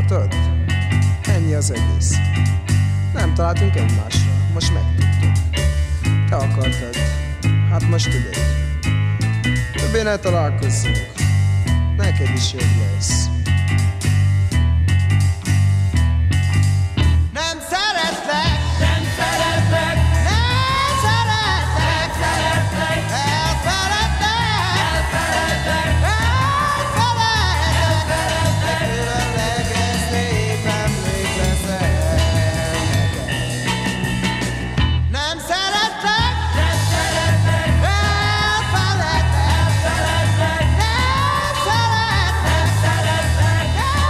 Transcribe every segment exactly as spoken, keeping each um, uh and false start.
Látod? Ennyi az egész. Nem találtunk egymásra, most megtudtuk. Te akartad, hát most tudod. Többé ne találkozzunk. Neked is jobb lesz. Nem szeretlek, nem szeretlek, nem szeretlek, szeretlek, elfeledlek, elfeledlek, elfeledlek, elfeledlek, különleges nép emlék leszel neked. Nem szeretlek, nem szeretlek, elfeledlek, elfeledlek, nem szeretlek, szeretlek,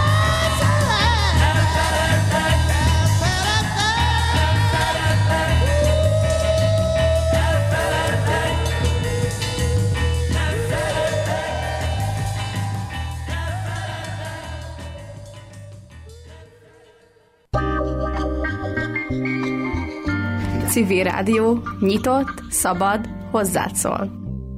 Civil Rádió, nyitott, szabad, hozzád szól.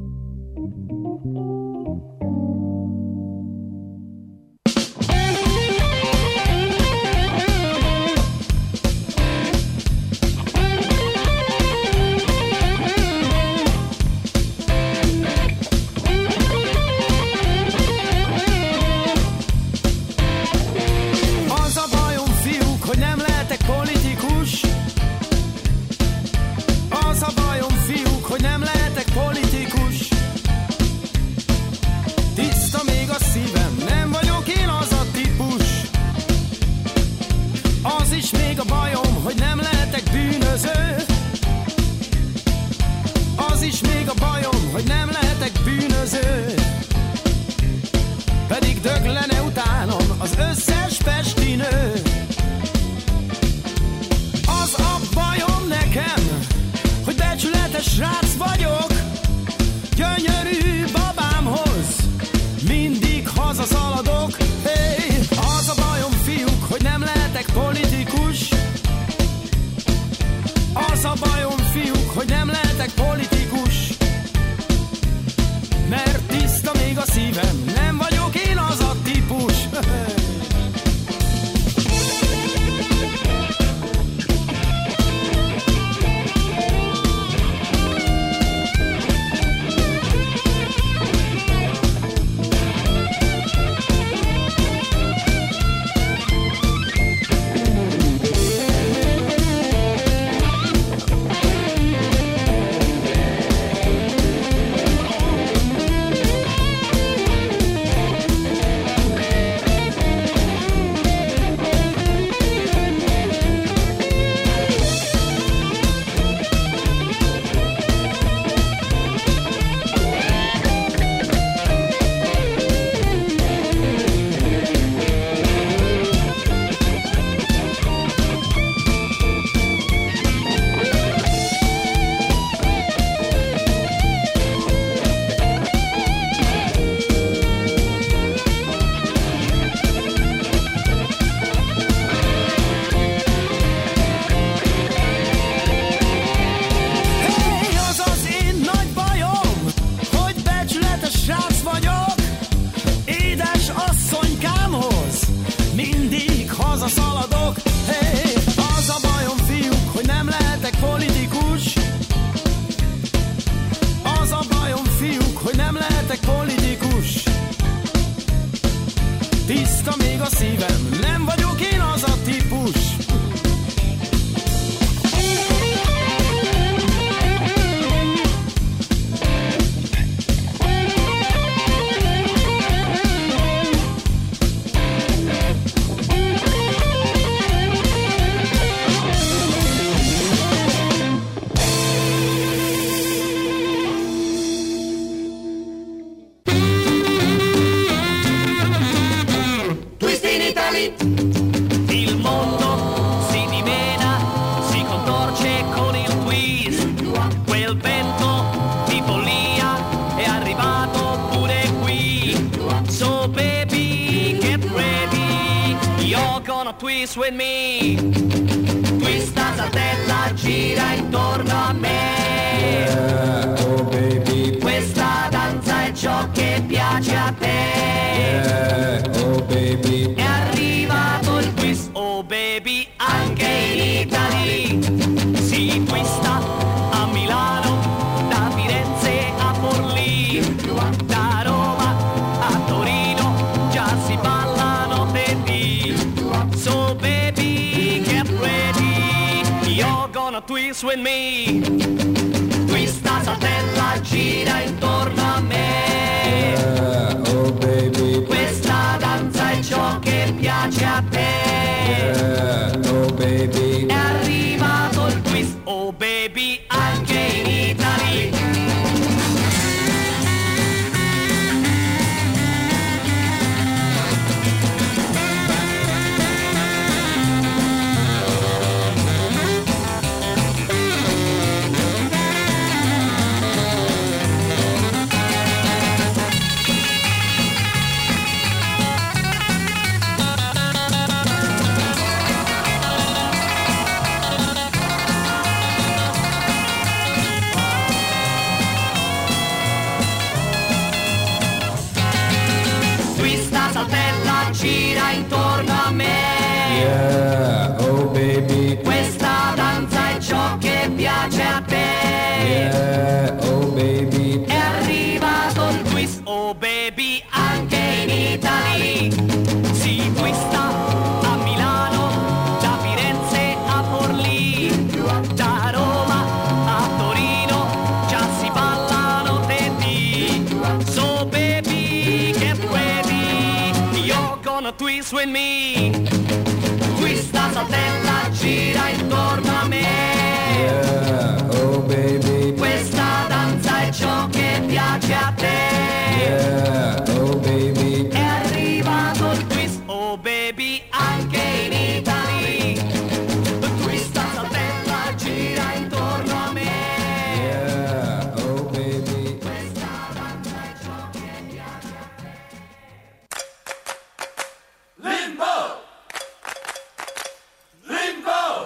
Az a bajom, fiúk, hogy nem lehetek politikus. Az a bajom, fiúk, hogy nem lehetek politikus. Tiszta még a szívem, nem vagyok én az a típus. Az is még a bajom, hogy nem lehetek bűnöző. Az is még a bajom, hogy nem lehetek bűnöző. Pedig döglene utánom az összes pesti nő. Az a bajom nekem, hogy becsületes srác vagyok. Gyönyörű babámhoz mindig hazaszaladok. Hey, az a bajom, fiúk, hogy nem lehetek politikus. Az a bajom, fiúk, hogy nem lehetek politikus. Mert tiszta még a szívem, nem vagyok én az a típus. Hey, az az én nagy bajom, hogy becsületes srác vagyok. Édes asszonykámhoz mindig hazaszaladok. Hey, az a bajom, fiúk, hogy nem lehetek politikus. Az a bajom, fiúk, hogy nem lehetek politikus. Tiszta még a szívem, nem vagyok én az a típus. Twist in Italy. Il mondo si dimena, si contorce con il twist. Quel vento di follia è arrivato pure qui. So baby, get ready, you're gonna twist with me. Questa saltella gira intorno a me. Oh baby, Questa danza è ciò che piace a te. yeah, oh baby, È arrivato twist with me. Questa saltella gira intorno a me. Yeah, oh baby. Questa danza è ciò che piace a te. Yeah, oh baby. È arrivato il twist, oh baby, anche in Italia. Gira intorno a me. Yeah, oh baby. Questa danza è ciò che piace a te. Yeah, oh baby. È arrivato il twist, oh baby, anche in Italia. Si twista a Milano, da Firenze a Forlì, da Roma a Torino, già si ballano tetti. So baby, che puoi, you're gonna twist with me. Questa saltella gira intorno a me. Yeah, oh baby. Questa danza è ciò che piace a te. Yeah, oh baby. È arrivato il twist, oh baby, anche in Italia. Questa saltella gira intorno a me. Yeah, oh baby. Questa danza è ciò che piace a te. Limbo! Limbo!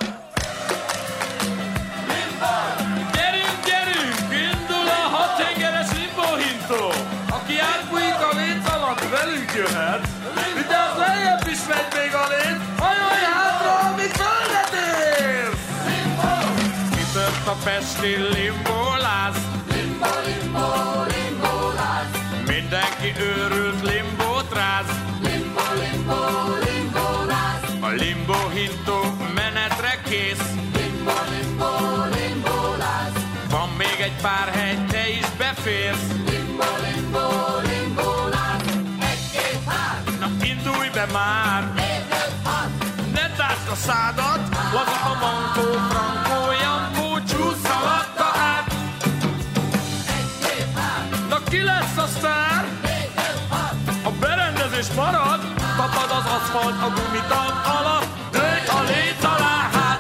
Limbo! Gyerünk, gyerünk! Indul a hattengeres limbohintó! Aki átbújik a léc alatt, velünk jöhet, de az lejjebb is megy még a léc, hajolj hátra, amíg földet érsz! Kitört a pesti limboláz, Limbo, limbo, limbolász! mindenki őrült limbót ráz. Limbo, limbo, limbolász! A limbohintó menetre kész, Limbo, limbo, limbolász! van még egy pár hely, te is beférsz. Limbo, limbo, limbolász! Egy-két hát, Na indulj be már! négy-öt hat, Ne tásd a szádat, laza a mankó, frankó, jankó, csúsz alatta át. egy-két hát, Na ki lesz a sztár? négy-öt hat, A berendezés marad, tapad az aszfalt a gumital alatt, dőj a léc alá hát.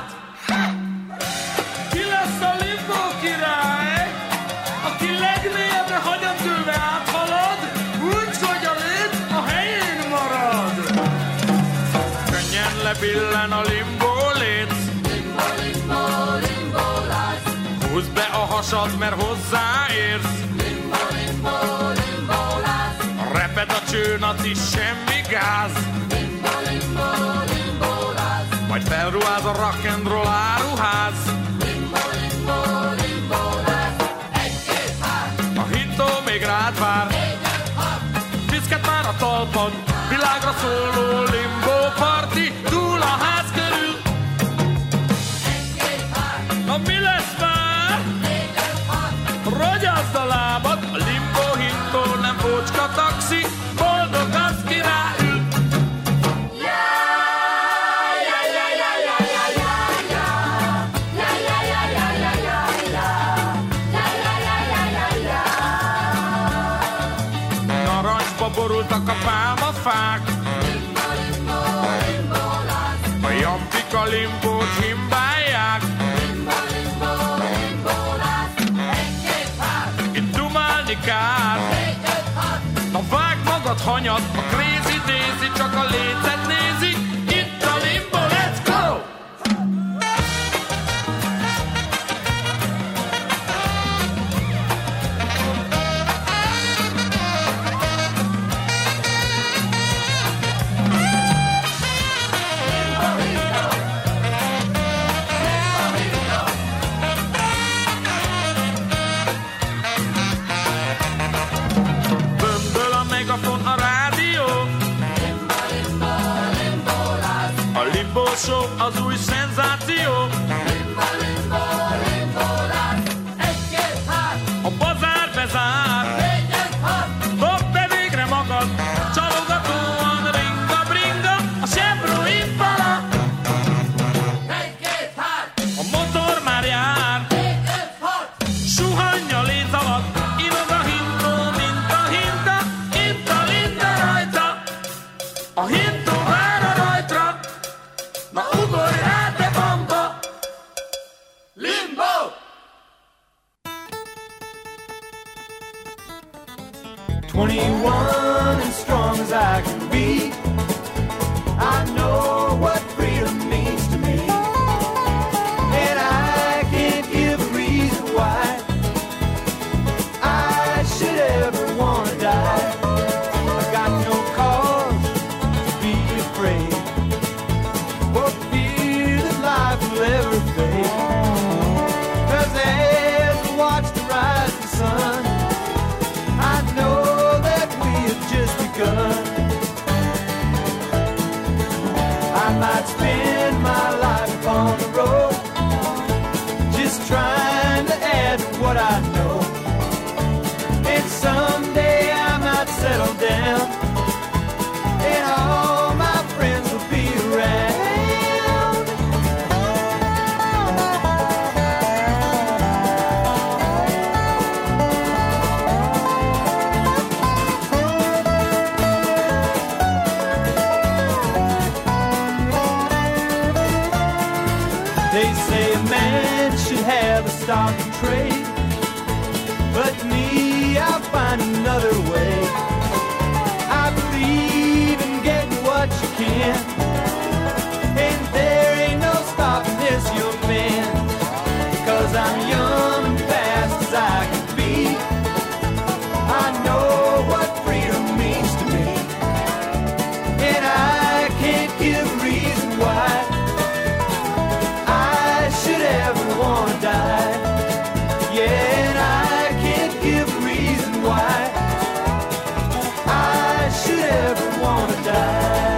Ki lesz a limbo király? Aki legmélyebbre hagyatülve áthalad, úgy, hogy a léc a helyén marad. Könnyen lebillen a limbo léc, limbo, limbo, limbolász! húzd be a hasad, mert hozzáérsz. Limbo, limbo, limbolász! Reped a csőnaci, semmi gáz, Limbo, limbo, limbolász! majd felruház a rock'n'roll áruház. Limbo, limbo, limbolász! Egy-két hát, A hintó még rád vár, négy-öt hat, piszket már a talpad, világra szóló limbo parti, túl a ház körül. egy-két hát, Na mi lesz már? négy-öt hat, Ragyazd a lábad, a limbo hintó nem bocska taxi, boldog az ki ráül. Narancsba borultak a pálmafák, limbo, limbo, limbolász! a jampik a limbót himbálják. Limbo, limbo, limbolász! Egy-két hát, Itt dumálni kár, négy-öt hat, na vágd magad hanyat, a crazy daisy csak a lécet nézi. Itt a limbo, let's go! Bömböl a megafon, a rádió, limbo, limbo, limbolász! a limbo show az új szenzáció. Limbo, limbo, halad, csalogatóan ringa-bringa, a Chevro Impala. Egy-két, hát, A motor már jár, egy-öt, hat, suhanja léc alatt, inog a hintó, mint a hinta, hinta-linda rajta. A hintó vár a rajtra, na ugorj rá, te bamba! limbo! twenty-one and strong as I can be, I know what freedom means to me, and I can't give a reason why I should ever want to die. I got no cause to be afraid, or fear that life will ever fade, 'cause as I watch the rising sun, I know just begun. I might spend my life upon the road, just trying to add to what I know, and someday I might settle down, and all my friends will be around. They say a man should have a stock and trade, but me, I'll find another way. I believe in getting what you can, and there ain't no stopping this young man, 'cause I'm young and fast as I can be. I know what freedom means to me, and I can't give a reason why should ever want to die. Yeah, and I can't give a reason why I should ever want to die.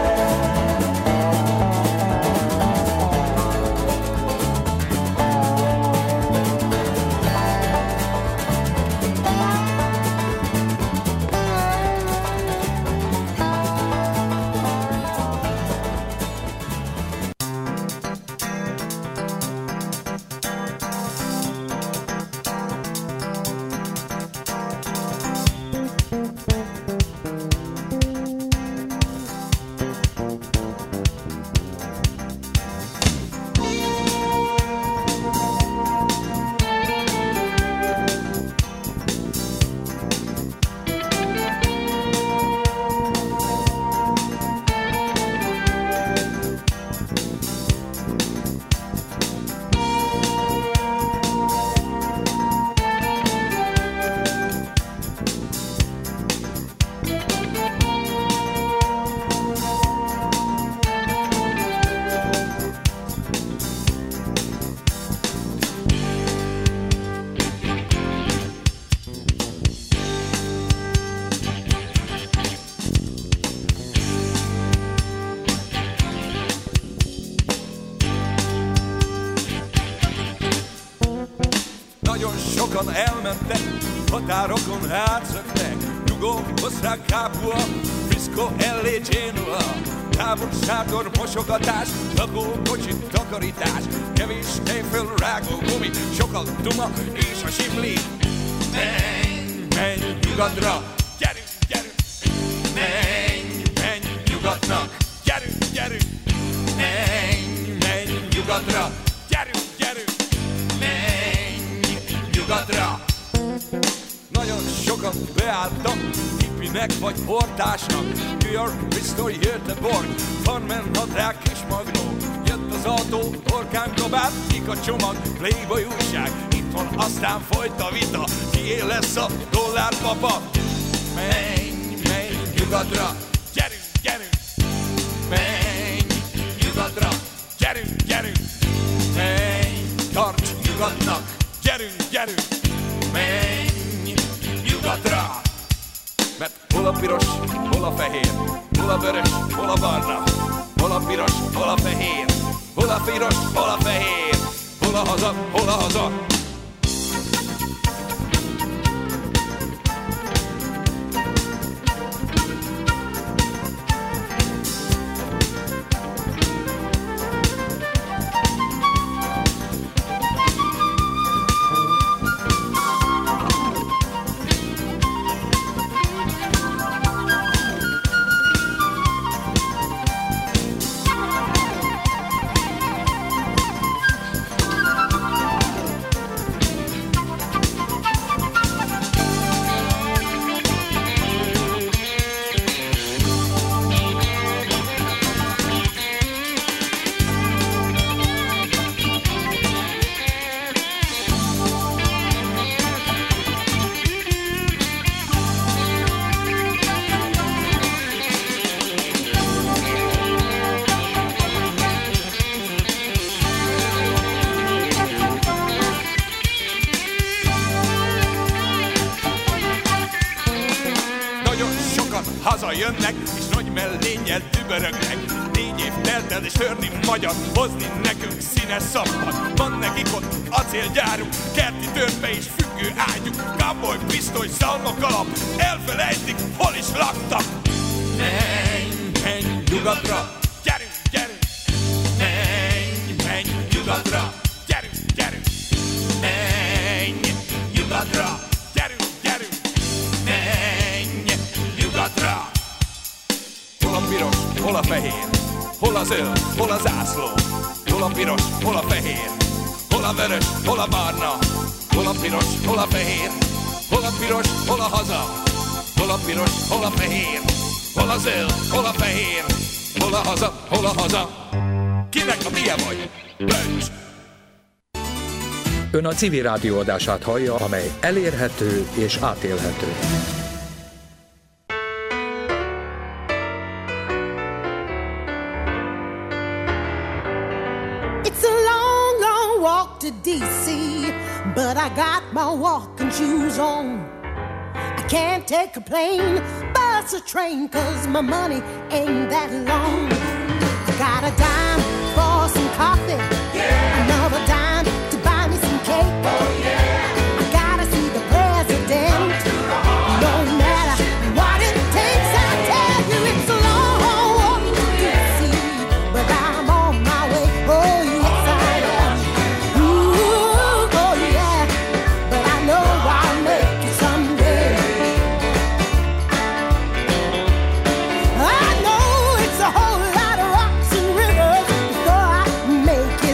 Sokan elmentek, határokon átszöktek, Nyugó, osztrák, Kápua, Friszkó, Ellé, Génua. Távolságor, mosogatás, lakókocsi, takarítás, kevés tejföl, rágó gumi, sokat duma és a simli. Menj, menj nyugatra, gyerünk, gyerünk! Menj, menj nyugatnak, gyerünk, gyerünk! Menj, menj nyugatra, gyerünk, gyerünk! Menj nyugatra! Nagyon sokan beálltak, hippinek vagy portásnak. New York, Bristol, Göteborg, Farmen, nadrág és magnó. Jött az autó, torkán kabát, kik a csomag, Playboy újság. Itt van, aztán folyt a vita, kié lesz a dollárpapa. Menj, menj nyugatra, gyerünk, gyerünk! Menj nyugatra, gyerünk, gyerünk! Menj, tarts nyugatnak, gyerünk, gyerünk! Menj nyugatra! Mert hol a piros, hol a fehér, hol a vörös, hol a barna, hol a piros, hol a fehér, hol a piros, hol a fehér, hol a haza, hol a haza. hazajönnek, és nagy mellénnyel tübörögnek. Négy év telt el, és törni magyar, hozni nekünk színes szappat. Van nekik ott acélgyáruk, kerti törpe és függő ágyuk, cowboy, pisztoly, szalmak alap, elfelejtik, hol is laktak. Menj, menj nyugatra, gyerünk, gyerünk. Menj, menj nyugatra, gyerünk, gyerünk. Menj nyugatra, gyerünk, gyerünk. Menj nyugatra. Hol a piros, hol a fehér, hol a zöld, hol a zászló. Hol a piros, hol a fehér, hol a vörös, hol a barna. Hol a piros, hol a fehér, hol a piros, hol a haza. Hol a piros, hol a fehér, hol a zöld, hol a fehér, hol a haza, hol a haza. Kinek a milyen vagy? Bölcs! Ön a Civil Rádió adását hallja, amely elérhető és átélhető. It's a long, long walk to D C, but I got my walking shoes on. I can't take a plane, bus or train, cause my money ain't that long. I got a dime for some coffee, yeah. Another dime to buy me some cake. Oh, yeah. I gotta see the president, no matter what it takes. I tell you it's a long walk to D C, but I'm on my way. Oh yes I am. Ooh, oh yeah, but I know I'll make it someday. I know it's a whole lot of rocks and rivers before I make it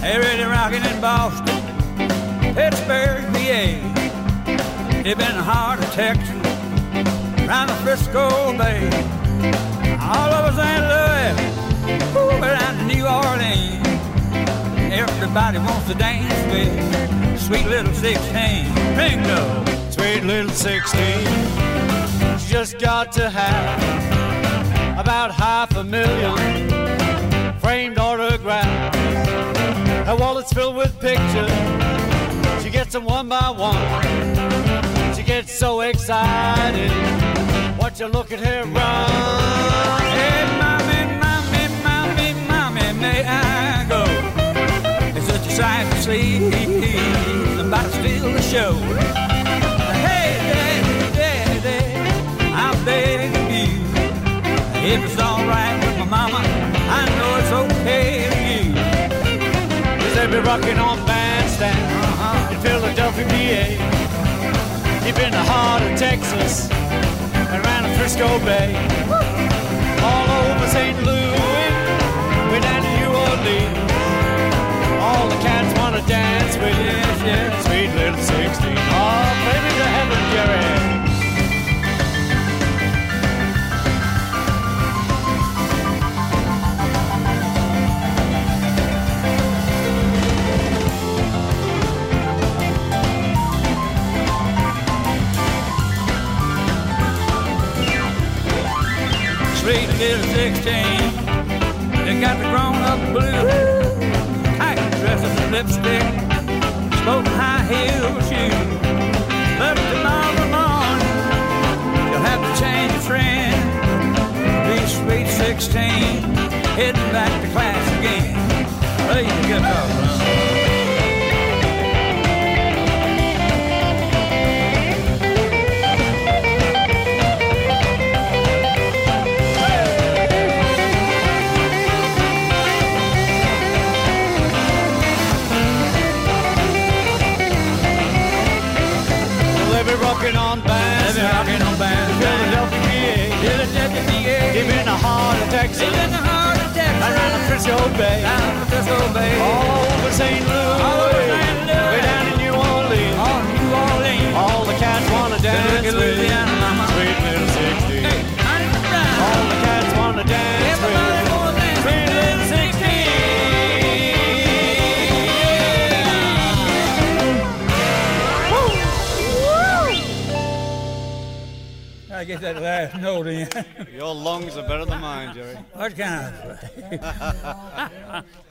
They really rocking in Boston, Pittsburgh, P A. They've been the heart of Texas, around the Frisco Bay, all over Saint Louis, ooh, down to New Orleans. Everybody wants to dance with sweet little sixteen. Bingo! Sweet little sixteen, she just got to have about half a million framed autographs. Her wallet's filled with pictures, she gets them one by one. She gets so excited, watch her look at her run. Hey, mommy, mommy, mommy, mommy, may I go? It's such a sight to see, somebody steal the show. Hey, daddy, daddy, I'm begging you, if it's all right with my mama, I know it's okay with you. Cause they be rocking on bandstand uh-huh. in Philadelphia, P A. Deep in the heart of Texas, around the Frisco Bay, all over Saint Louis, way down to New Orleans. All the cats wanna dance with you, yeah, sweet little sixteen. Oh, baby to heaven, Jerry. Sweet little sixteen, they got the grown-up blue, tight dresses and lipstick, smoking high-heel shoes. But tomorrow morning, you'll have to change your friend. Be sweet sixteen, heading back to class again. Play the guitar, son. Rocking on bands, rocking on bands, Philadelphia, P A, Philadelphia, P A, deep in the heart of Texas, deep in the heart of Texas, around the Frisco Bay, down the Frisco Bay, all over Saint Louis, all over Saint Louis, way down to New Orleans, all New Orleans, all the cats wanna dance with Louisiana, mama, sweet little sixteen. Hey, honey, all the cats wanna dance everybody with wanna dance sweet little sixteen. I get that last note in. Your lungs are better than mine, Jerry. What kind of...